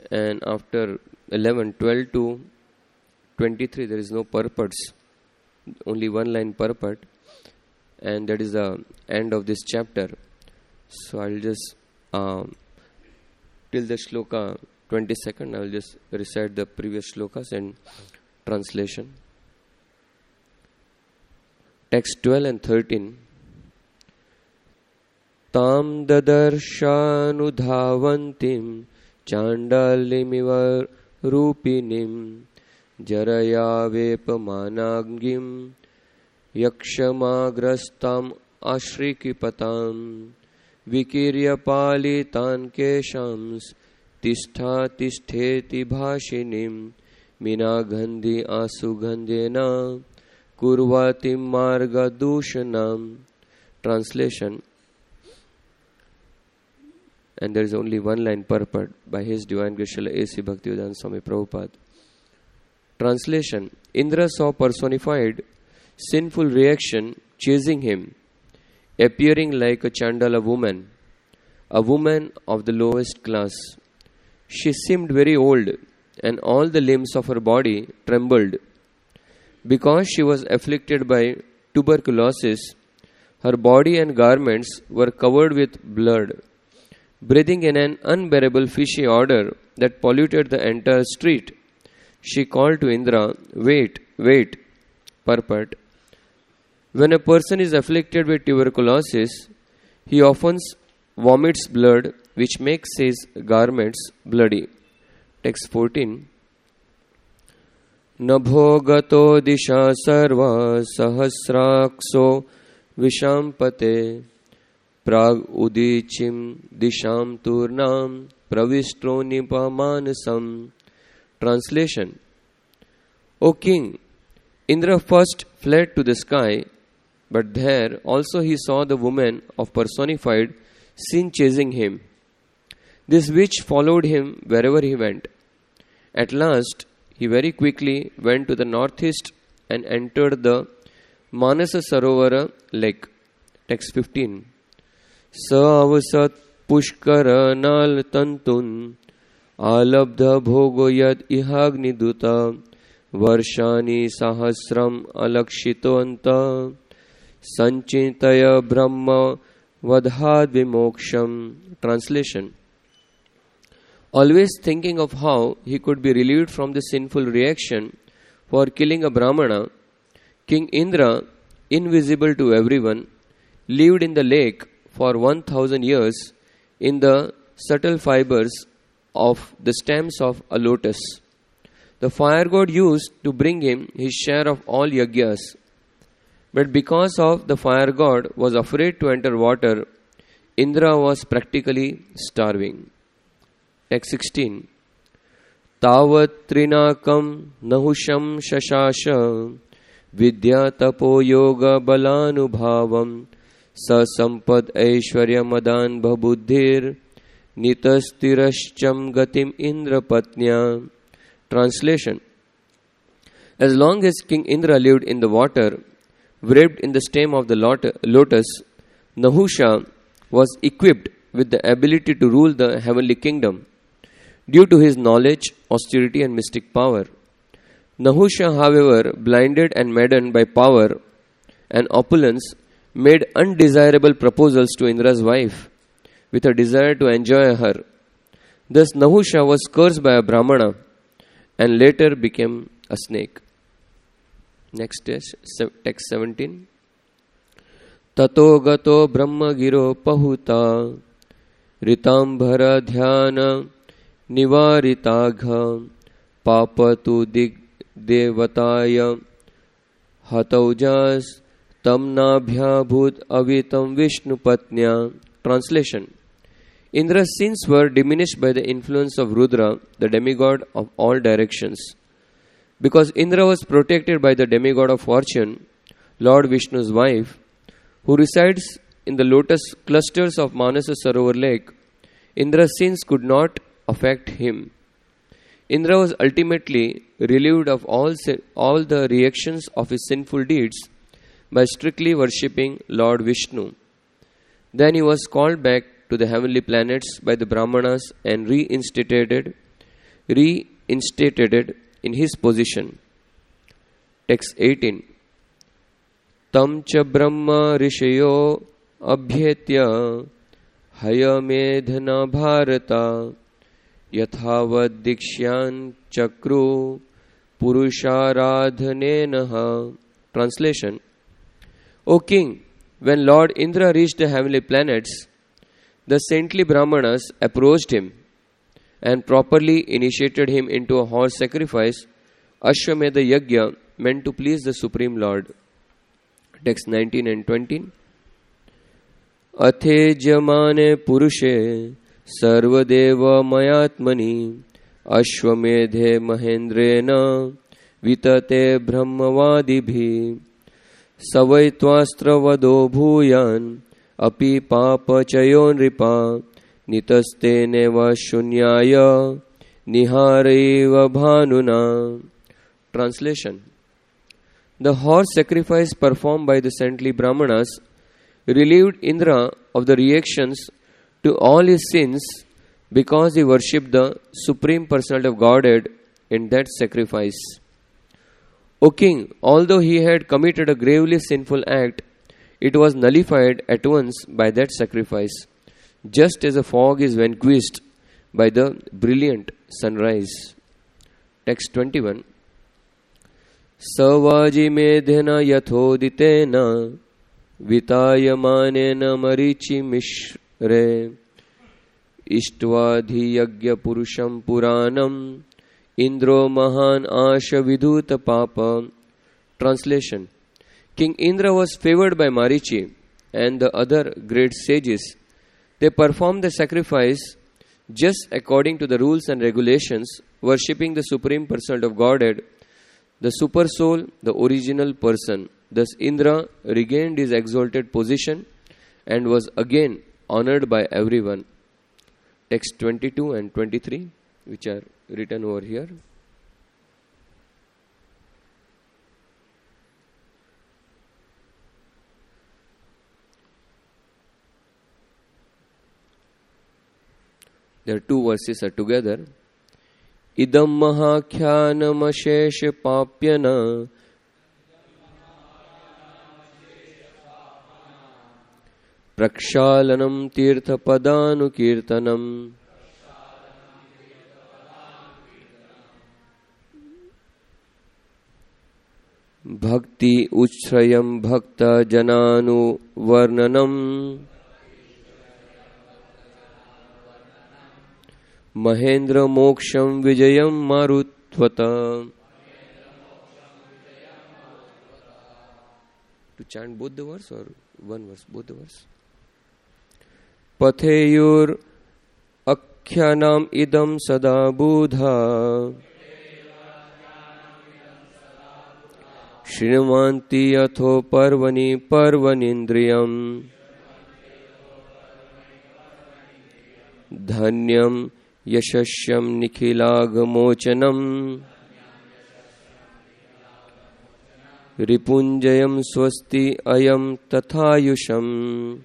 and after 11, 12 to 23 there is no purports, only one line purport, and that is the end of this chapter. So I'll just till the shloka 22nd, I will just recite the previous shlokas and translation. Text 12 and 13. Tam dadarshānudhāvantim chandalimiva rupinim jaraya vepamanagim yakshamagrastam ashrikipatam vikirya palitan keshams tishtha tistheti bhashinim minagandhi asugandhena kurvatim marga dushanam. Translation. And there is only one line purport by His Divine Grace Srila A.C. Bhaktivedanta Swami Prabhupada. Translation. Indra saw personified sinful reaction chasing him, appearing like a Chandala woman, a woman of the lowest class. She seemed very old, and all the limbs of her body trembled. Because she was afflicted by tuberculosis, her body and garments were covered with blood, breathing in an unbearable fishy odor that polluted the entire street. She called to Indra, "Wait, wait." Purport. When a person is afflicted with tuberculosis, he often vomits blood, which makes his garments bloody. Text 14. Nabhogato disha sarva sahasrakso vishampate prag udichim disham turnam pravistro nipamanasam. Translation. O king, Indra first fled to the sky, but there also he saw the woman of personified sin chasing him. This witch followed him wherever he went. At last, he very quickly went to the northeast and entered the Manasa Sarovara lake. Text 15. Savasat pushkara nal tantun alabdha bhogo yad ihagni duta varshani sahasram alakshito anta sanchintaya brahma vadhad vimoksham. Translation. Always thinking of how he could be relieved from the sinful reaction for killing a Brahmana, King Indra, invisible to everyone, lived in the lake for 1000 years in the subtle fibers of the stems of a lotus. The fire god used to bring him his share of all yagyas. But because of the fire god was afraid to enter water, Indra was practically starving. Text 16. Tavat trinakam nahusham shashasha vidya tapo yoga balanubhavam sa sampad aishwarya madan bhabuddhir nitastirashcham gatim indra patnya. Translation. As long as King Indra lived in the water, wrapped in the stem of the lotus, Nahusha was equipped with the ability to rule the heavenly kingdom due to his knowledge, austerity and mystic power. Nahusha, however, blinded and maddened by power and opulence, made undesirable proposals to Indra's wife with a desire to enjoy her. Thus Nahusha was cursed by a Brahmana and later became a snake. Next is text 17. Tato gato brahma giro pahuta ritambhara dhyana nivaritagha papatu dig devataya hataujas tamnabhya bhut avitam vishnu patnya. Translation. Indra's sins were diminished by the influence of Rudra, the demigod of all directions. Because Indra was protected by the demigod of fortune, Lord Vishnu's wife, who resides in the lotus clusters of Manasa Sarovar lake, Indra's sins could not affect him. Indra was ultimately relieved of all the reactions of his sinful deeds by strictly worshipping Lord Vishnu. Then he was called back to the heavenly planets by the Brahmanas and reinstated reinstated in his position. Text 18. Tam cha brahma rishayo abhyetya hayamedhana bharata yathavad dikshyan chakru purusharadhanenaha. Translation. O king, when Lord Indra reached the heavenly planets, the saintly Brahmanas approached him and properly initiated him into a horse sacrifice, Ashwamedha Yajna, meant to please the Supreme Lord. Text 19 and 20. Athejamane purushe sarvadeva mayatmani ashwamedhe mahendrena vitate brahmavadibhi savaitwastravado bhuyan api papachayo nripa nitaste neva shunyaya niharaiva bhanuna. Translation. The horse sacrifice performed by the saintly Brahmanas relieved Indra of the reactions to all his sins because he worshipped the Supreme Personality of Godhead in that sacrifice. O king, although he had committed a gravely sinful act, it was nullified at once by that sacrifice, just as a fog is vanquished by the brilliant sunrise. Text 21. Savaji medhena yathoditena vitayamanena marichi mishre ishtvadhi yagya purusham puranam indro mahan asha vidhuta papa. Translation. King Indra was favored by Marichi and the other great sages. They performed the sacrifice just according to the rules and regulations, worshipping the Supreme Personality of Godhead, the Super Soul, the original person. Thus Indra regained his exalted position and was again honored by everyone. Text 22 and 23, which are written over here. There are two verses are together. Idam mahakhyanam ashesha papyana prakshalanam tirtha padanu kirtanam bhakti uchrayam bhakta jananu varnanam Mahendra Moksham Vijayam Marutvata. To chant both the verse or one verse? Both the verse. Patheyur Akhyanam Idam Sada Buddha Shrimanti Yatho Parvani Parvanindriyam Dhanyam Yashashyam Nikhilagmochanam Ripunjayam Swasti Ayam Tathayusham.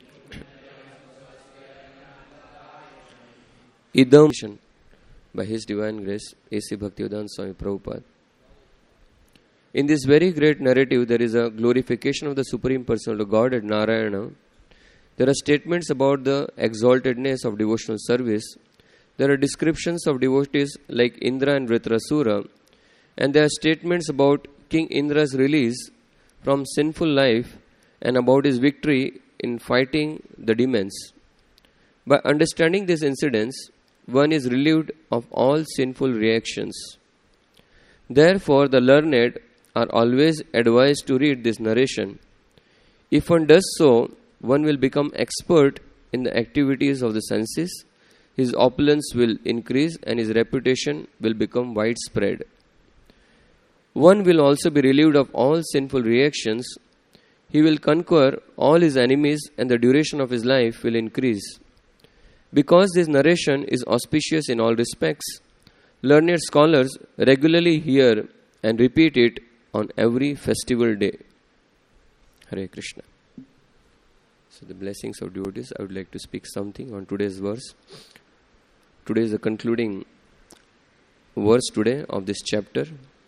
Idam by His Divine Grace A.C. Bhaktivedanta Swami Prabhupada. In this very great narrative, there is a glorification of the Supreme Personality of Godhead, Narayana. There are statements about the exaltedness of devotional service. There are descriptions of devotees like Indra and Vritrasura, and there are statements about King Indra's release from sinful life and about his victory in fighting the demons. By understanding these incidents, one is relieved of all sinful reactions. Therefore, the learned are always advised to read this narration. If one does so, one will become expert in the activities of the senses. His opulence will increase and his reputation will become widespread. One will also be relieved of all sinful reactions. He will conquer all his enemies and the duration of his life will increase. Because this narration is auspicious in all respects, learned scholars regularly hear and repeat it on every festival day. Hare Krishna. So the blessings of devotees, I would like to speak something on today's verse. Today is the concluding verse today of this chapter.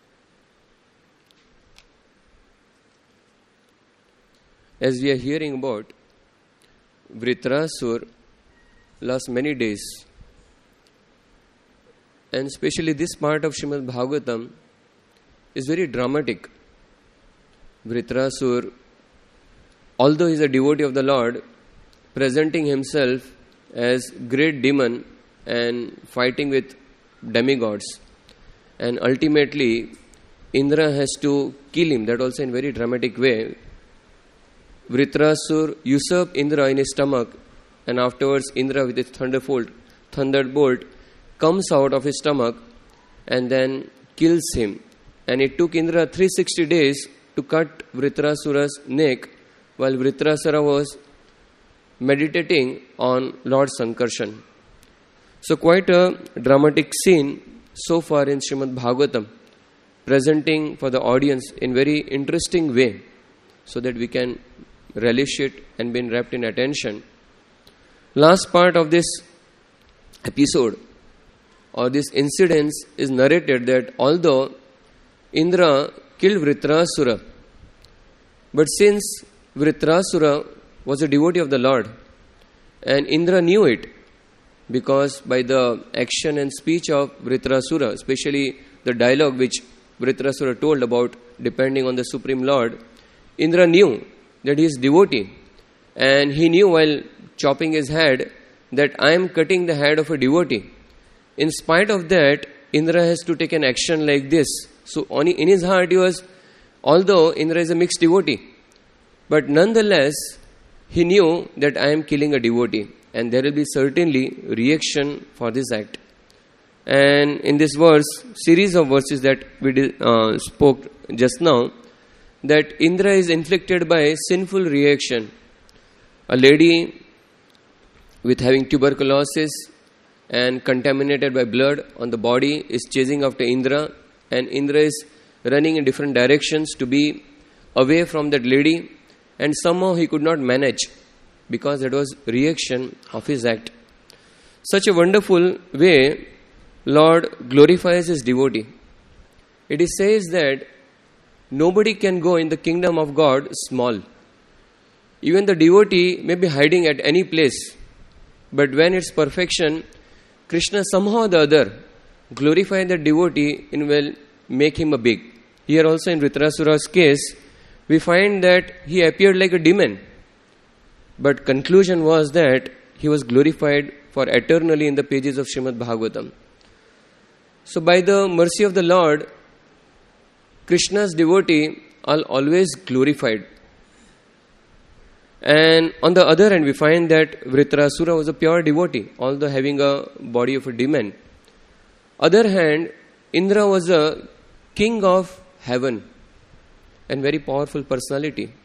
As we are hearing about Vritrasur last many days, and especially this part of Srimad Bhagavatam is very dramatic. Vritrasur, although he is a devotee of the Lord, presenting himself as great demon and fighting with demigods, and ultimately Indra has to kill him, that also in very dramatic way. Vritrasur usurped Indra in his stomach, and afterwards Indra with his thunderbolt comes out of his stomach and then kills him. And it took Indra 360 days to cut Vritrasura's neck while Vritrasura was meditating on Lord Sankarshan. So quite a dramatic scene so far in Srimad Bhagavatam, presenting for the audience in very interesting way so that we can relish it and be wrapped in attention. Last part of this episode or this incident is narrated that although Indra killed Vritrasura, but since Vritrasura was a devotee of the Lord and Indra knew it, because by the action and speech of Vritrasura, especially the dialogue which Vritrasura told about depending on the Supreme Lord, Indra knew that he is devotee, and he knew while chopping his head that I am cutting the head of a devotee. In spite of that, Indra has to take an action like this. So in his heart he was, although Indra is a mixed devotee, but nonetheless he knew that I am killing a devotee, and there will be certainly reaction for this act. And in this verse, series of verses that we spoke just now, that Indra is inflicted by sinful reaction. A lady with having tuberculosis and contaminated by blood on the body is chasing after Indra, and Indra is running in different directions to be away from that lady, and somehow he could not manage because that was reaction of his act. Such a wonderful way Lord glorifies his devotee. It is says that nobody can go in the kingdom of God small. Even the devotee may be hiding at any place, but when it's perfection, Krishna somehow or the other glorify the devotee and will make him a big. Here also in Vritrasura's case, we find that he appeared like a demon, but conclusion was that he was glorified for eternally in the pages of Srimad Bhagavatam. So by the mercy of the Lord, Krishna's devotee are always glorified. And on the other hand, we find that Vritrasura was a pure devotee, although having a body of a demon. Other hand, Indra was a king of heaven and very powerful personality.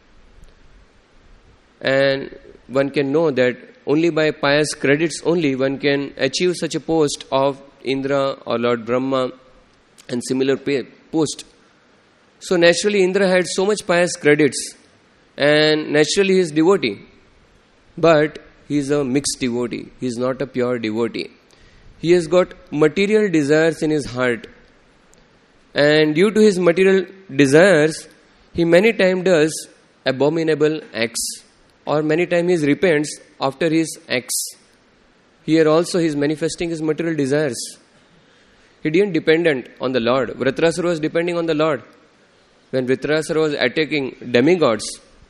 And one can know that only by pious credits only one can achieve such a post of Indra or Lord Brahma and similar post. So naturally Indra had so much pious credits, and naturally he is devotee. But he is a mixed devotee. He is not a pure devotee. He has got material desires in his heart. And due to his material desires, he many times does abominable acts. Or many times he repents after his acts. Here also he is manifesting his material desires. He didn't dependent on the Lord. Vritrasura was depending on the Lord. When Vritrasura was attacking demigods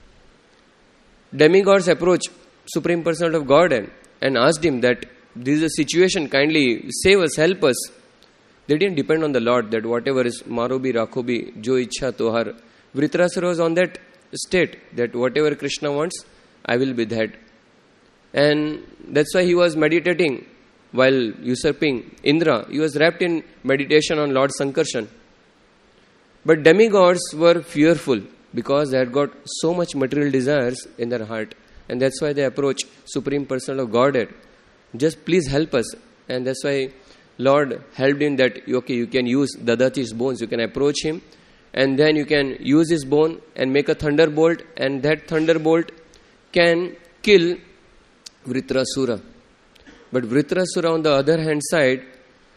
approached Supreme Personality of Godhead and asked him that this is a situation, kindly save us, help us. They didn't depend on the Lord, that whatever is Marobi, Rakhobi, Jo Ichha Tohar. Vritrasura was on that state, that whatever Krishna wants, I will be that. And that's why he was meditating while usurping Indra. He was wrapped in meditation on Lord Sankarshan. But demigods were fearful because they had got so much material desires in their heart. And that's why they approach Supreme Personality of Godhead. Just please help us. And that's why Lord helped him that, okay, you can use Dadati's bones. You can approach him and then you can use his bone and make a thunderbolt, and that thunderbolt can kill Vritrasura. But Vritrasura on the other hand side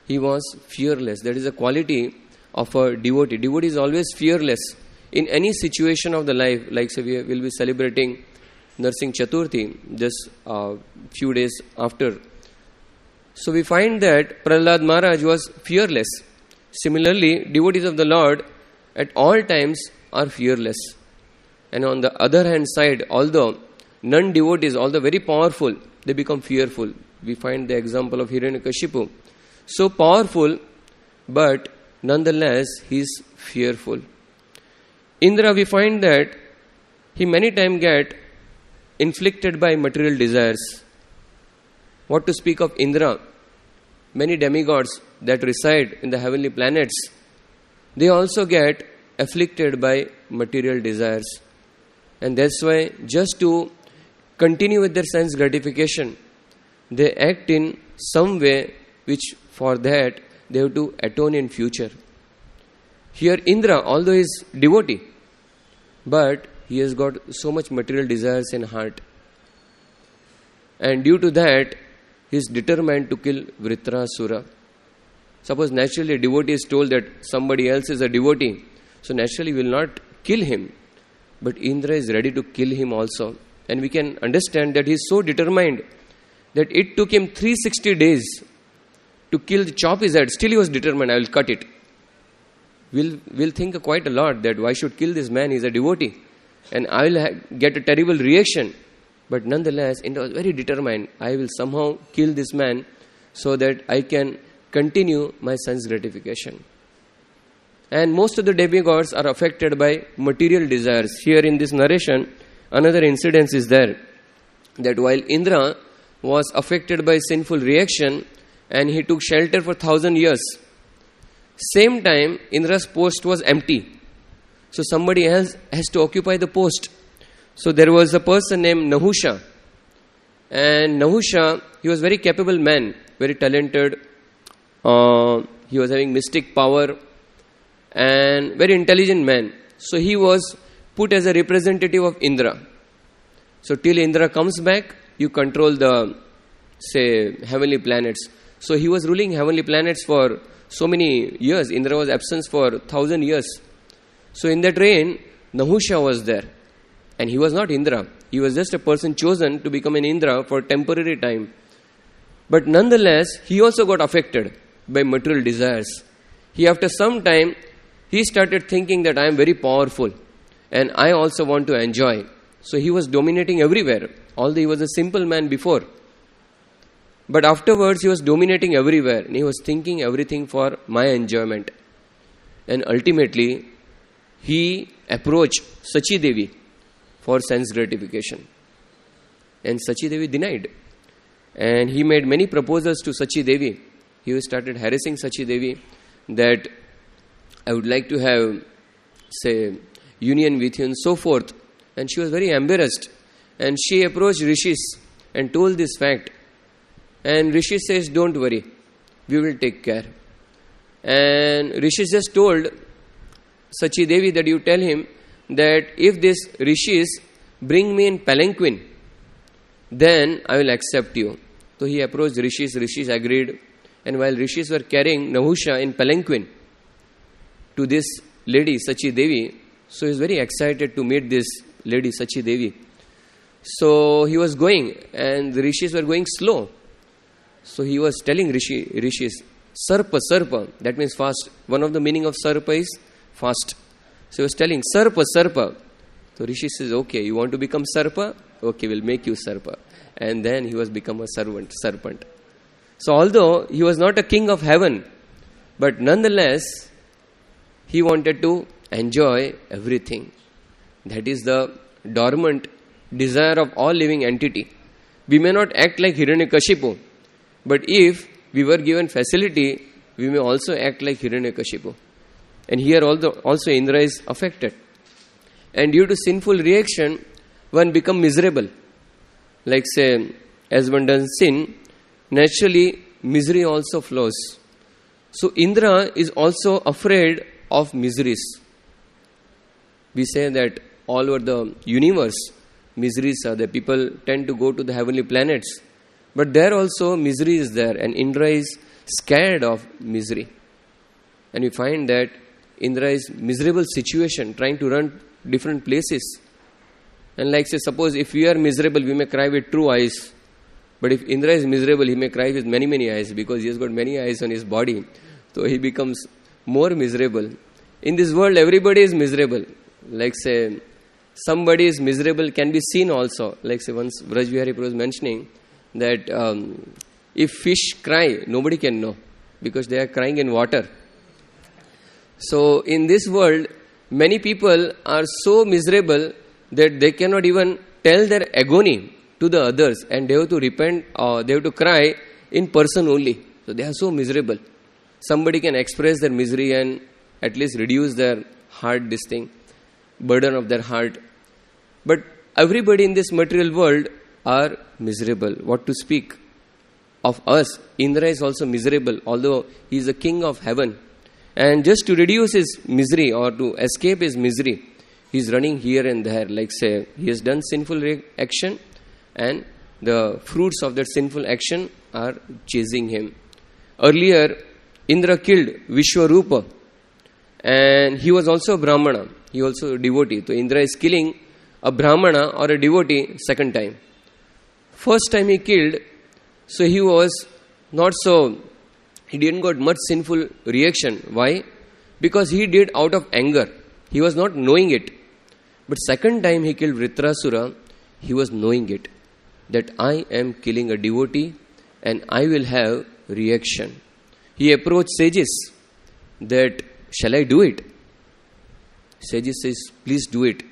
he was fearless. That is a quality of a devotee. Devotee is always fearless in any situation of the life. Like say we will be celebrating Narsingh Chaturthi just a few days after. So we find that Prahlad Maharaj was fearless. Similarly, devotees of the Lord at all times are fearless. And on the other hand side, although non-devotees, although very powerful, they become fearful. We find the example of Hiranyakashipu. So powerful, but nonetheless he is fearful. Indra, we find that he many times get inflicted by material desires. What to speak of Indra? Many demigods that reside in the heavenly planets, they also get afflicted by material desires. And that's why just to continue with their sense gratification, they act in some way which for that they have to atone in future. Here Indra, although he is devotee, but he has got so much material desires in heart. And due to that, he is determined to kill Vritrasura. Suppose naturally a devotee is told that somebody else is a devotee, so naturally will not kill him. But Indra is ready to kill him also. And we can understand that he is so determined that it took him 360 days to chop his head. Still he was determined, I will cut it. We'll think quite a lot that why should kill this man, he is a devotee. And I will get a terrible reaction. But nonetheless, Indra was very determined, I will somehow kill this man so that I can continue my sense gratification. And most of the demigods are affected by material desires. Here in this narration, another incident is there, that while Indra was affected by sinful reaction and he took shelter for 1,000 years, same time Indra's post was empty. So somebody else has to occupy the post. So there was a person named Nahusha. And Nahusha, he was very capable man, very talented. He was having mystic power and very intelligent man. So he was put as a representative of Indra. So till Indra comes back, you control the, say, heavenly planets. So he was ruling heavenly planets for so many years. Indra was absent for 1,000 years. So in that reign, Nahusha was there. And he was not Indra. He was just a person chosen to become an Indra for temporary time. But nonetheless, he also got affected by material desires. After some time, he started thinking that I am very powerful and I also want to enjoy. So he was dominating everywhere, although he was a simple man before. But afterwards, he was dominating everywhere and he was thinking everything for my enjoyment. And ultimately, he approached Sachi Devi for sense gratification. And Sachi Devi denied. And he made many proposals to Sachi Devi. He started harassing Sachi Devi that I would like to have, say, union with you and so forth. And she was very embarrassed. And she approached Rishis and told this fact. And Rishi says, don't worry, we will take care. And Rishi just told Sachi Devi that you tell him that if this Rishis bring me in palanquin, then I will accept you. So he approached Rishis, Rishis agreed. And while Rishis were carrying Nahusha in palanquin to this lady, Sachi Devi, so he was very excited to meet this lady, Sachi Devi. So he was going and the Rishis were going slow. So he was telling Rishis, Sarpa, Sarpa, that means fast. One of the meaning of Sarpa is fast. So he was telling, Sarpa, Sarpa. So Rishi says, okay, you want to become Sarpa? Okay, we'll make you Sarpa. And then he was become a serpent. So although he was not a king of heaven, but nonetheless, he wanted to enjoy everything. That is the dormant desire of all living entity. We may not act like Hiranyakashipu, but if we were given facility, we may also act like Hiranyakashipu. And here also Indra is affected. And due to sinful reaction, one becomes miserable. Like say, as one does sin, naturally misery also flows. So Indra is also afraid of miseries. We say that all over the universe, miseries are there. People tend to go to the heavenly planets. But there also misery is there. And Indra is scared of misery. And we find that Indra is miserable situation, trying to run different places. And like say, suppose if we are miserable, we may cry with true eyes. But if Indra is miserable, he may cry with many, many eyes, because he has got many eyes on his body. So he becomes more miserable. In this world, everybody is miserable. Like say, somebody is miserable can be seen also. Like say, once Vraj Vihari was mentioning that if fish cry, nobody can know, because they are crying in water. So in this world, many people are so miserable that they cannot even tell their agony to the others, and they have to repent or they have to cry in person only. So they are so miserable. Somebody can express their misery and at least reduce their heart, burden of their heart. But everybody in this material world are miserable. What to speak of us? Indra is also miserable, although he is the king of heaven. And just to reduce his misery or to escape his misery, he is running here and there. Like say, he has done sinful action, and the fruits of that sinful action are chasing him. Earlier, Indra killed Vishwarupa, and he was also a Brahmana. He also a devotee. So Indra is killing a Brahmana or a devotee second time. First time he killed, so he was not so, he didn't got much sinful reaction. Why? Because he did out of anger. He was not knowing it. But second time he killed Vritrasura, he was knowing it, that I am killing a devotee and I will have reaction. He approached sages that, shall I do it? Sages says, please do it.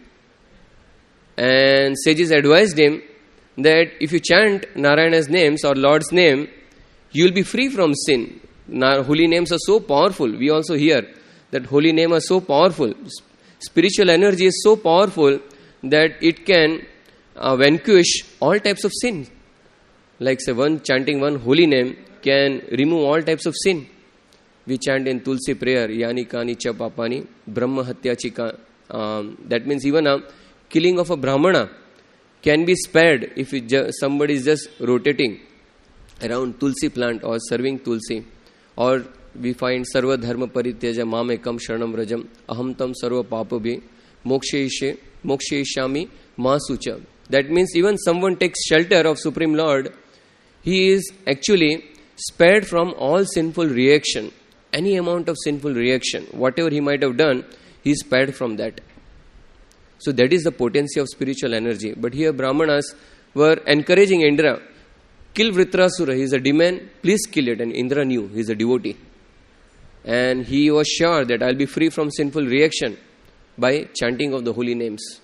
And sages advised him that if you chant Narayana's names or Lord's name, you will be free from sin. Holy names are so powerful. We also hear that holy names are so powerful. Spiritual energy is so powerful that it can vanquish all types of sin. Like say, chanting one holy name can remove all types of sin. We chant in Tulsi prayer, Yani Kani Cha Papani, Brahma Hatya Chika. That means even a killing of a Brahmana can be spared if somebody is just rotating around Tulsi plant or serving Tulsi. Or we find Sarva Dharma Parityaja Mamekam Sharanam Rajam Aham Tam Sarva Papabhi Mokshaishami Masucha. That means even someone takes shelter of Supreme Lord, he is actually spared from all sinful reaction. Any amount of sinful reaction, whatever he might have done, he is spared from that. So that is the potency of spiritual energy. But here Brahmanas were encouraging Indra, kill Vritrasura, he is a demon, please kill it. And Indra knew, he is a devotee. And he was sure that I will be free from sinful reaction by chanting of the holy names.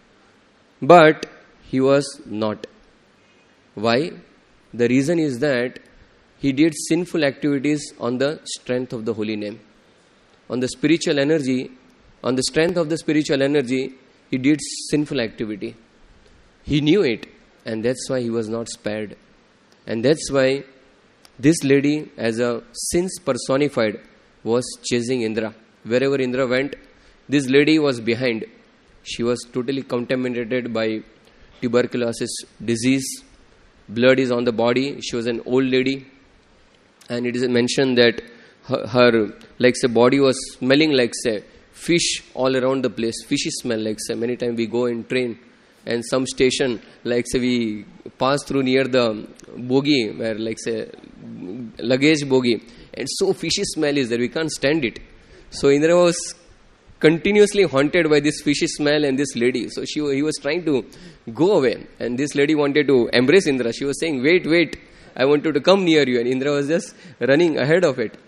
But he was not. Why? The reason is that he did sinful activities on the strength of the holy name. On the spiritual energy, on the strength of the spiritual energy, he did sinful activity. He knew it, and that's why he was not spared. And that's why this lady, as a sins personified, was chasing Indra. Wherever Indra went, this lady was behind. She was totally contaminated by tuberculosis disease. Blood is on the body. She was an old lady. And it is mentioned that her like say, body was smelling like say, fish all around the place. Fishy smell, like say, many times we go in train and some station, like say we pass through near the bogie, where like say luggage bogie, and so fishy smell is there, we can't stand it. So Indra was continuously haunted by this fishy smell and this lady. So he was trying to go away, and this lady wanted to embrace Indra. She was saying, wait, I wanted to come near you, and Indra was just running ahead of it.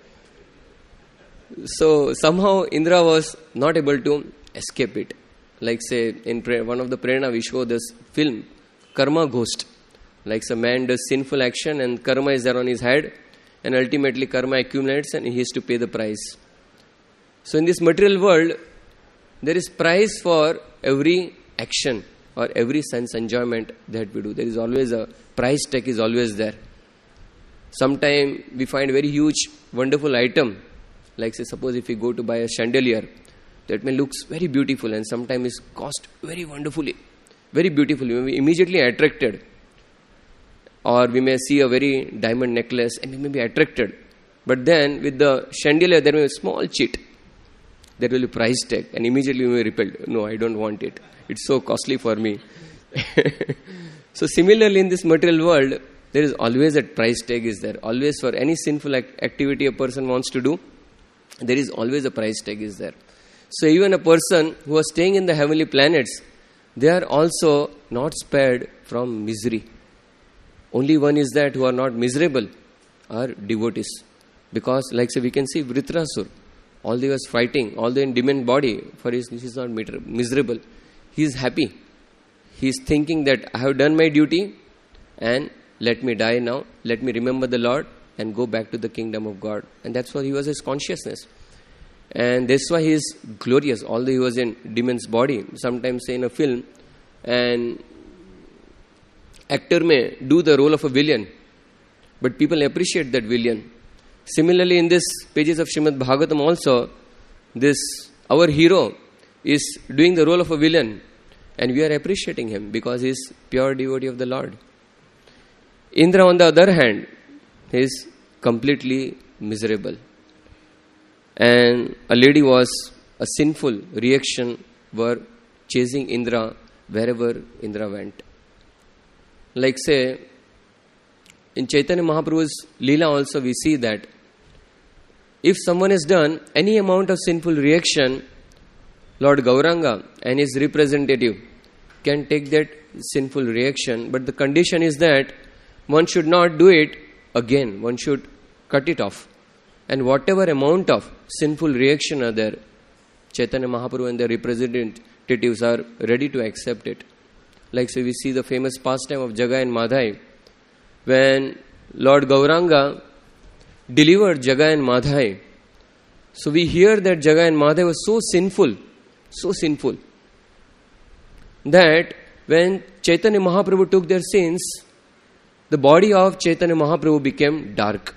So somehow Indra was not able to escape it. Like say in one of the Prerna we show this film, Karma Ghost. Like a man does sinful action and karma is there on his head, and ultimately karma accumulates and he has to pay the price. So in this material world, there is price for every action or every sense enjoyment that we do. There is always a price tag is always there. Sometimes we find very huge, wonderful item. Like say, suppose if we go to buy a chandelier, that may looks very beautiful and sometimes is cost very wonderfully, very beautifully. We may be immediately attracted. Or we may see a very diamond necklace and we may be attracted. But then with the chandelier, there will be a small chit. There will be price tag. And immediately you may repel. No, I don't want it. It's so costly for me. So similarly in this material world, there is always a price tag is there. Always for any sinful activity a person wants to do, there is always a price tag is there. So even a person who is staying in the heavenly planets, they are also not spared from misery. Only one is that who are not miserable are devotees. Because like say we can see Vritrasur, although he was fighting, although in demon body, for his, he is not miserable. He is happy. He is thinking that I have done my duty and let me die now. Let me remember the Lord and go back to the kingdom of God. And that's what he was his consciousness. And that's why he is glorious. Although he was in demon's body, sometimes say in a film, and actor may do the role of a villain, but people appreciate that villain. Similarly, in this pages of Srimad Bhagavatam also, this our hero is doing the role of a villain, and we are appreciating him because he is pure devotee of the Lord. Indra, on the other hand, is completely miserable. And a lady was a sinful reaction were chasing Indra wherever Indra went. Like say, in Chaitanya Mahaprabhu's Leela also we see that if someone has done any amount of sinful reaction, Lord Gauranga and his representative can take that sinful reaction, but the condition is that one should not do it again. One should cut it off. And whatever amount of sinful reaction are there, Chaitanya Mahaprabhu and their representatives are ready to accept it. Like so we see the famous pastime of Jagai and Madhai. When Lord Gauranga delivered Jagai and Madhai, so we hear that Jagai and Madhai was so sinful, that when Chaitanya Mahaprabhu took their sins, the body of Chaitanya Mahaprabhu became dark.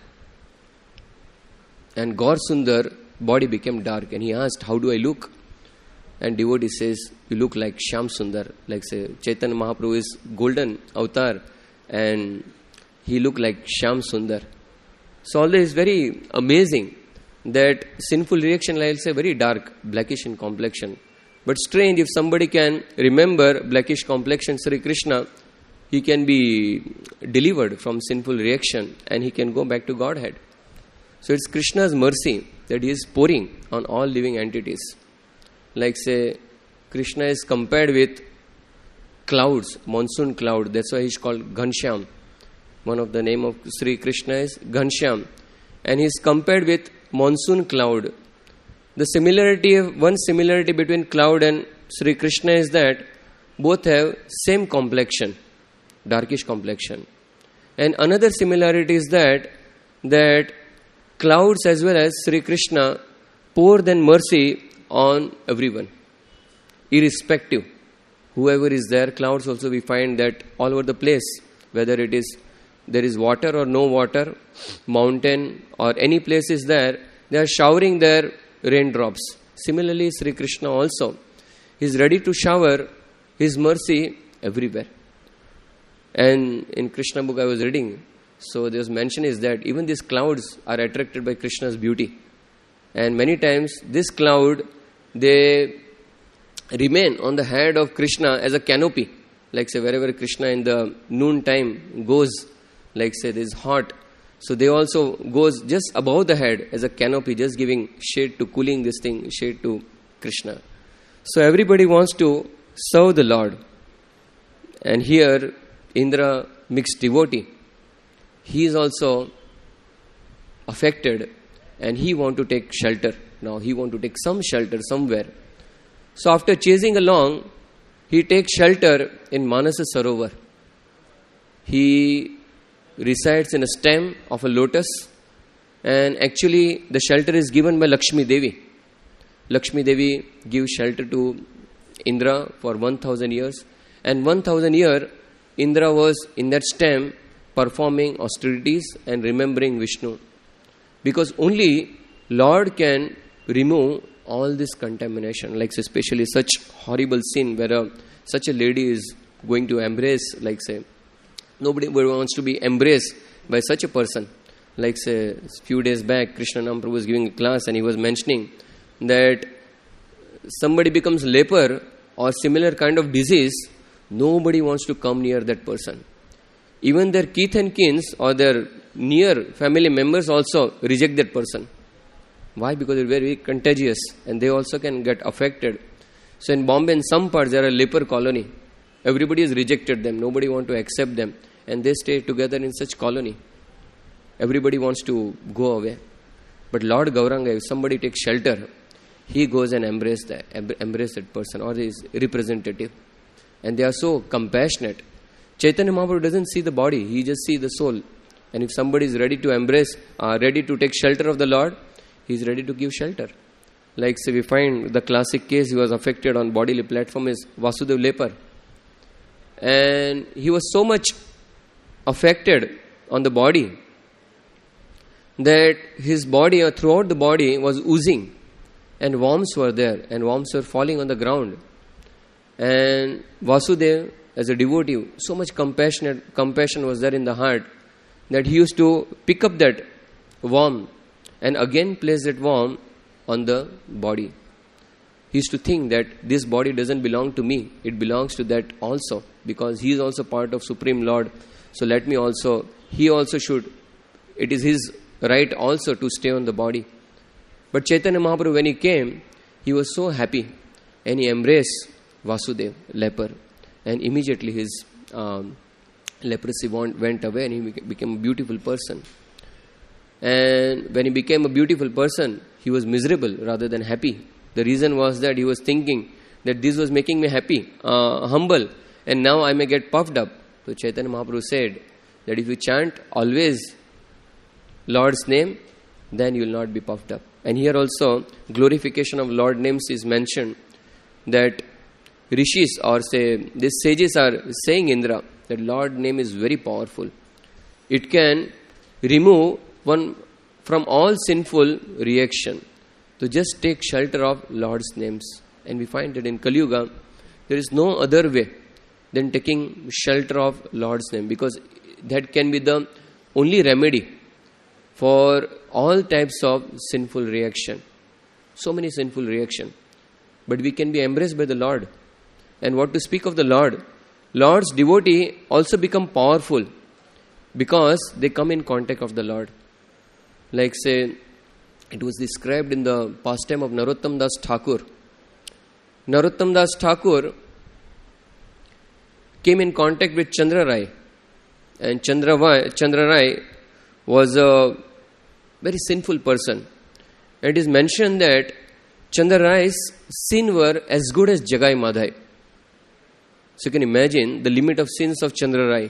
And Gaur Sundar body became dark. And he asked, how do I look? And devotee says, you look like Shyam Sundar. Like say, Chaitanya Mahaprabhu is golden avatar and he looked like Shyam Sundar. So all this is very amazing that sinful reaction, like say, very dark, blackish in complexion. But strange, if somebody can remember blackish complexion Sri Krishna, he can be delivered from sinful reaction and he can go back to Godhead. So it's Krishna's mercy that he is pouring on all living entities. Like say, Krishna is compared with clouds, monsoon cloud. That's why he is called Ghanshyam. One of the name of Sri Krishna is Ghanshyam. And he is compared with monsoon cloud. One similarity between cloud and Sri Krishna is that both have same complexion, darkish complexion. And another similarity is that clouds as well as Sri Krishna pour then mercy on everyone, irrespective. Whoever is there, clouds also we find that all over the place, whether it is there is water or no water, mountain or any place is there, they are showering their raindrops. Similarly, Sri Krishna also is ready to shower his mercy everywhere. And in Krishna book I was reading, so there was mention is that even these clouds are attracted by Krishna's beauty. And many times this cloud, they remain on the head of Krishna as a canopy. Like say wherever Krishna in the noon time goes, like say this hot, so they also goes just above the head as a canopy, just giving shade to cooling this thing, shade to Krishna. So everybody wants to serve the Lord. And here Indra, mixed devotee, he is also affected and he want to take shelter. Now he want to take some shelter somewhere. So after chasing along, he takes shelter in Manasa Sarovar. He resides in a stem of a lotus, and actually the shelter is given by Lakshmi Devi. Lakshmi Devi gives shelter to Indra for 1000 years, and 1000 years Indra was in that stem performing austerities and remembering Vishnu. Because only Lord can remove all this contamination, like especially such horrible sin where such a lady is going to embrace, like say, nobody wants to be embraced by such a person. Like say, a few days back, Krishna Nam Prabhu was giving a class and he was mentioning that somebody becomes leper or similar kind of disease, nobody wants to come near that person. Even their kith and kins or their near family members also reject that person. Why? Because they're very contagious and they also can get affected. So in Bombay, in some parts, there are a leper colony. Everybody has rejected them. Nobody wants to accept them. And they stay together in such colony. Everybody wants to go away. But Lord Gauranga, if somebody takes shelter, he goes and embrace that person or his representative. And they are so compassionate. Chaitanya Mahaprabhu doesn't see the body, he just sees the soul. And if somebody is ready to embrace, ready to take shelter of the Lord, he is ready to give shelter. Like say we find the classic case, he was affected on bodily platform is Vasudev leper. And he was so much affected on the body that his body or throughout the body was oozing. And worms were there and worms were falling on the ground. And Vasudev, as a devotee, so much compassion was there in the heart that he used to pick up that worm and again place that worm on the body. He used to think that this body doesn't belong to me, it belongs to that also, because he is also part of Supreme Lord. So let me also, he also should, it is his right also to stay on the body. But Chaitanya Mahaprabhu, when he came, he was so happy and he embraced Vasudev, leper, and immediately his leprosy went away and he became a beautiful person. And when he became a beautiful person, he was miserable rather than happy. The reason was that he was thinking that this was making me happy, humble, and now I may get puffed up. So Chaitanya Mahaprabhu said that if you chant always Lord's name, then you will not be puffed up. And here also, glorification of Lord names is mentioned, that rishis or say, these sages are saying Indra, that Lord name is very powerful. It can remove one from all sinful reaction. So just take shelter of Lord's names. And we find that in Kali Yuga, there is no other way than taking shelter of Lord's name, because that can be the only remedy for all types of sinful reaction. So many sinful reaction. But we can be embraced by the Lord. And what to speak of the Lord? Lord's devotee also become powerful because they come in contact of the Lord. Like say, it was described in the pastime of Narottam Das Thakur. Narottam Das Thakur came in contact with Chandra Rai. And Chandra Rai was a very sinful person. It is mentioned that Chandra Rai's sin were as good as Jagai Madhai. So you can imagine the limit of sins of Chandra Rai.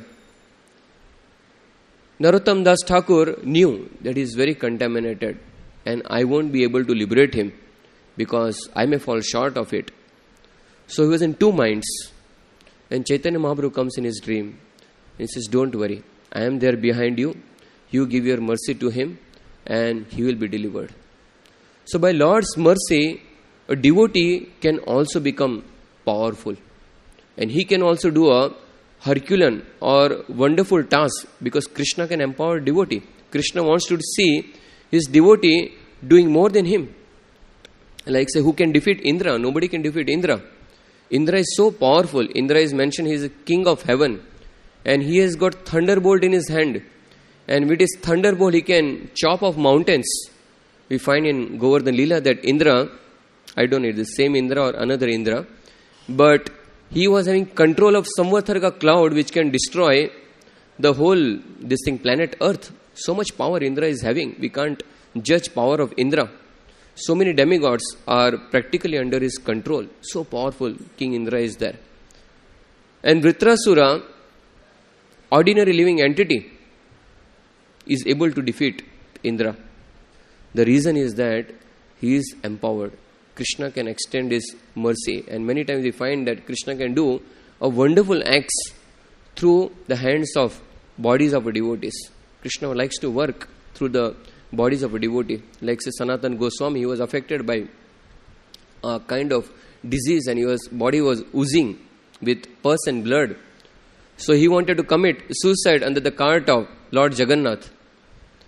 Narottam Das Thakur knew that he is very contaminated and I won't be able to liberate him because I may fall short of it. So he was in two minds. And Chaitanya Mahaprabhu comes in his dream. He says, don't worry, I am there behind you. You give your mercy to him and he will be delivered. So by Lord's mercy, a devotee can also become powerful. And he can also do a Herculean or wonderful task, because Krishna can empower devotee. Krishna wants to see his devotee doing more than him. Like say, who can defeat Indra? Nobody can defeat Indra. Indra is so powerful. Indra is mentioned, he is a king of heaven. And he has got thunderbolt in his hand. And with his thunderbolt, he can chop off mountains. We find in Govardhan Leela that Indra, I don't know, the same Indra or another Indra, but he was having control of Samvatharka cloud which can destroy the whole, planet Earth. So much power Indra is having. We can't judge power of Indra. So many demigods are practically under his control. So powerful King Indra is there. And Vritrasura, ordinary living entity, is able to defeat Indra. The reason is that he is empowered. Krishna can extend his mercy, and many times we find that Krishna can do a wonderful acts through the hands of bodies of devotees. Krishna likes to work through the bodies of a devotee. Like say Sanatan Goswami, he was affected by a kind of disease and his body was oozing with pus and blood. So he wanted to commit suicide under the cart of Lord Jagannath.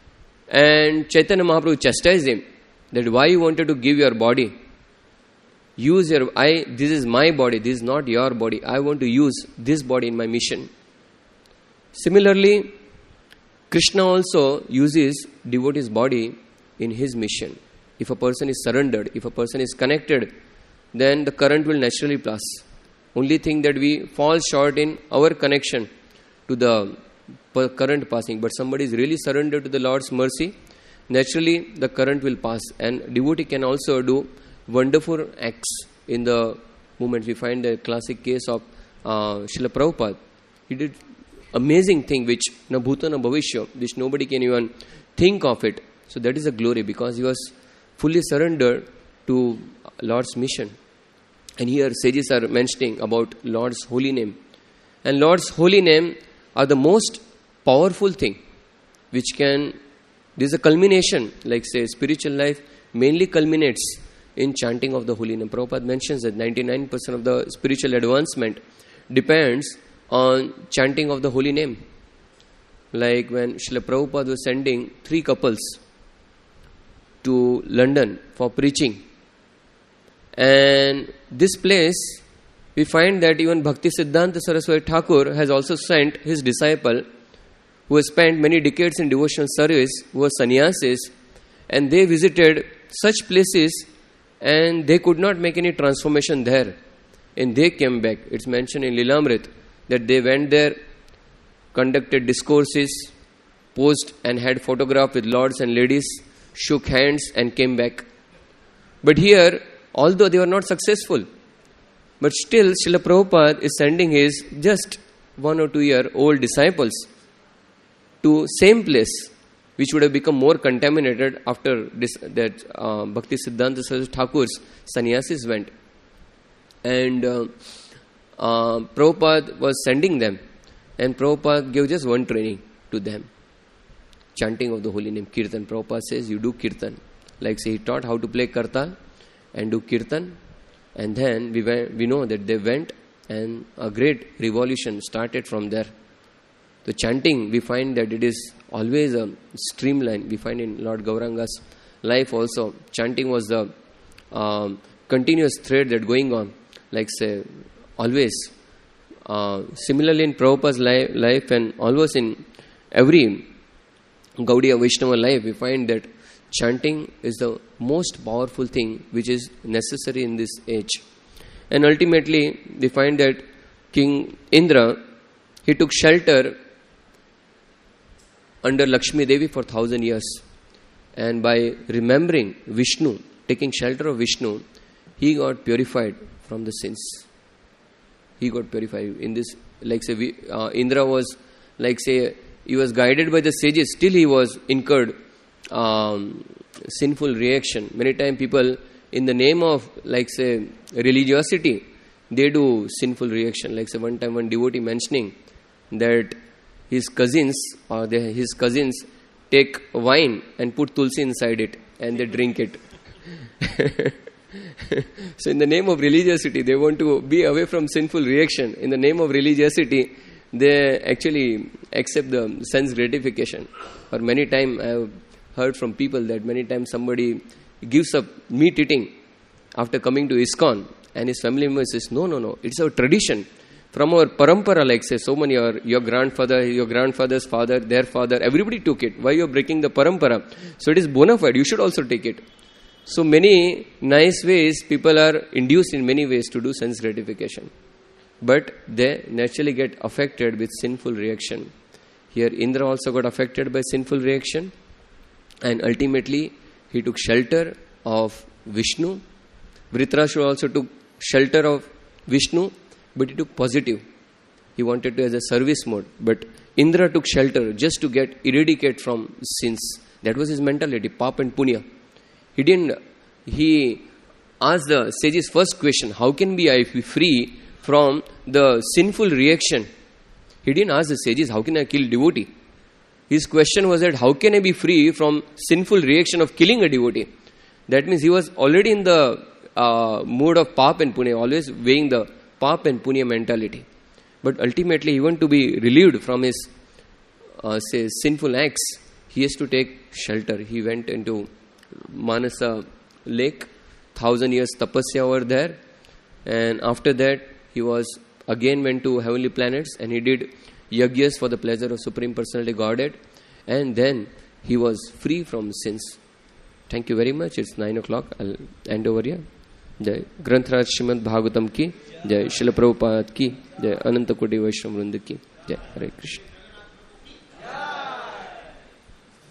And Chaitanya Mahaprabhu chastised him that why you wanted to give your body. Use your, this is my body, this is not your body. I want to use this body in my mission. Similarly, Krishna also uses devotee's body in his mission. If a person is surrendered, if a person is connected, then the current will naturally pass. Only thing that we fall short in our connection to the current passing. But somebody is really surrendered to the Lord's mercy, naturally the current will pass. And devotee can also do wonderful acts in the movement. We find the classic case of Srila Prabhupada. He did amazing thing which na bhuta na bhavishya, which nobody can even think of it. So that is a glory because he was fully surrendered to Lord's mission. And here sages are mentioning about Lord's holy name. And Lord's holy name are the most powerful thing which can, this is a culmination, like say spiritual life mainly culminates in chanting of the holy name. Prabhupada mentions that 99% of the spiritual advancement depends on chanting of the holy name. Like when Srila Prabhupada was sending 3 couples to London for preaching. And this place, we find that even Bhakti Siddhanta Saraswati Thakur has also sent his disciple who has spent many decades in devotional service, who were sannyasis, and they visited such places and they could not make any transformation there. And they came back. It's mentioned in Lilamrit that they went there, conducted discourses, posed and had photograph with lords and ladies, shook hands and came back. But here, although they were not successful, but still Srila Prabhupada is sending his just 1 or 2 year old disciples to same place which would have become more contaminated after this, that Bhakti Siddhanta Saraswati Thakur's sannyasis went. And Prabhupada was sending them, and Prabhupada gave just one training to them. Chanting of the holy name, Kirtan. Prabhupada says you do Kirtan. Like say he taught how to play Kartal and do Kirtan. And then we know that they went and a great revolution started from there. The chanting, we find that it is always a streamline. We find in Lord Gauranga's life also, chanting was the continuous thread that going on. Like say, always. Similarly in Prabhupada's life and always in every Gaudiya Vaishnava life, we find that chanting is the most powerful thing which is necessary in this age. And ultimately, we find that King Indra, he took shelter under Lakshmi Devi for 1,000 years. And by remembering Vishnu, taking shelter of Vishnu, he got purified from the sins. He got purified. In this, like say, Indra was, like say, he was guided by the sages, still he was incurred sinful reaction. Many times people, in the name of, like say, religiosity, they do sinful reaction. Like say, one time one devotee mentioning that his cousins take wine and put tulsi inside it and they drink it. So in the name of religiosity, they want to be away from sinful reaction. In the name of religiosity, they actually accept the sense gratification. Or many times I have heard from people that many times somebody gives up meat eating after coming to ISKCON, and his family member says, no, it's our tradition. From our parampara, like say, so many, your grandfather, your grandfather's father, their father, everybody took it. Why you are breaking the parampara? So it is bona fide, you should also take it. So many nice ways, people are induced in many ways to do sense gratification. But they naturally get affected with sinful reaction. Here Indra also got affected by sinful reaction. And ultimately, he took shelter of Vishnu. Dhritarashtra also took shelter of Vishnu, but he took positive. He wanted to as a service mode. But Indra took shelter just to eradicate from sins. That was his mentality, pap and punya. He asked the sage's first question, how can I be free from the sinful reaction? He didn't ask the sages, how can I kill devotee? His question was that, how can I be free from sinful reaction of killing a devotee? That means he was already in the mood of pap and punya, always weighing the pap and punya mentality. But ultimately, he wanted to be relieved from his sinful acts. he has to take shelter. He went into Manasa lake, 1,000 years tapasya over there, and after that he was again went to heavenly planets and he did yagyas for the pleasure of Supreme Personality Godhead, and then he was free from sins. Thank you very much. It's 9 o'clock. I'll end over here. Jai Granthiraj Srimad Bhagavatam ki, Jai Srila Prabhupada ki, Jai Ananta Koti Vaishnava Vrinda ki, Jai Hare Krishna.